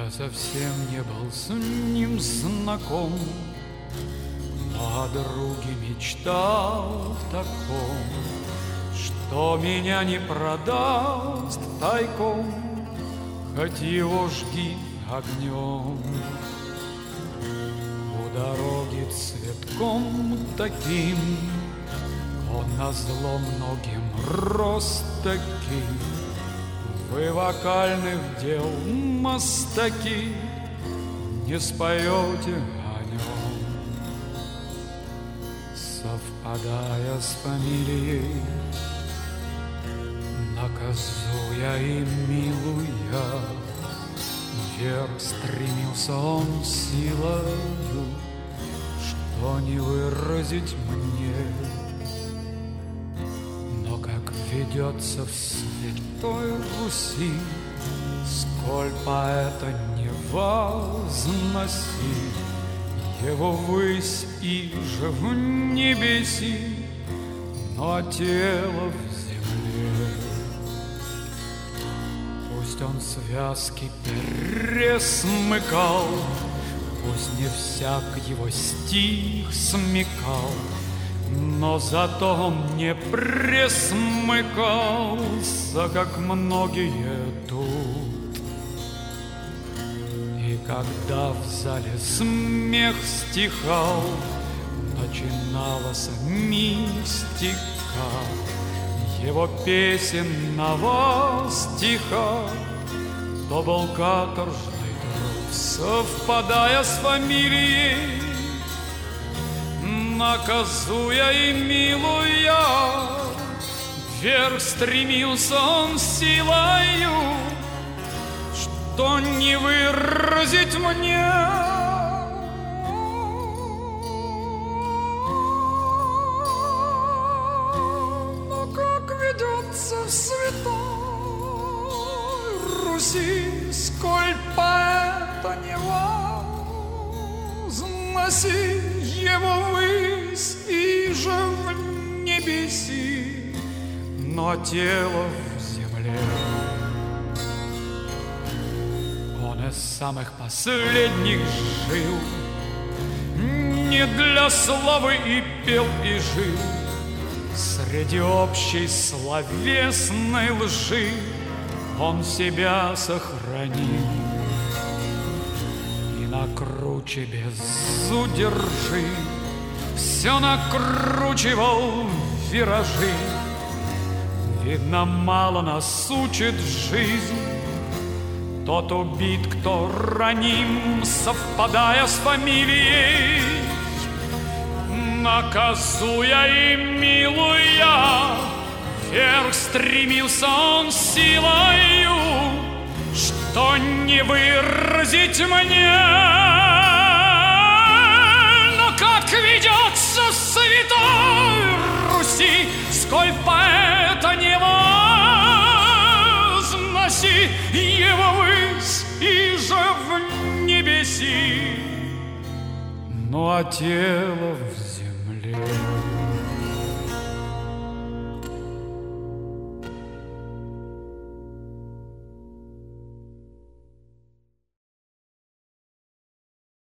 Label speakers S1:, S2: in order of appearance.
S1: Я совсем не был с ним знаком, но о друге мечтал в таком, что меня не продаст тайком, хоть его жги огнем. У дороги цветком таким он назло многим рост таким. Вы вокальных дел мастаки, не споете о нем. Совпадая с фамилией, наказуя и милуя, вверх стремился он силою, что не выразить мне. Но как ведется в святой Руси, сколь поэта не возноси, его ввысь и же в небеси, но тело в земле. Пусть он связки пересмыкал, пусть не всяк его стих смекал, но зато он не пресмыкался, как многие тут. И когда в зале смех стихал, начиналась мистика его песенного стиха, то был каторжный труд, совпадая с фамилией, наказуя и милуя, вверх стремился он силою, что не выразить мне. Но как ведется в святой Руси, сколь поэта не возноси, его ввысь и же в небеси, но тело в земле. Он из самых последних жил, не для славы и пел и жил, среди общей словесной лжи он себя сохранил. Накруче без удержи, все накручивал виражи. Видно, мало нас учит жизнь, тот убит, кто раним, совпадая с фамилией, наказуя и милуя, вверх стремился он силою, что не выразить мне. Но как ведется в святой Руси, сколь поэта не возноси, его ввысь и же в небеси, ну а тело в земле.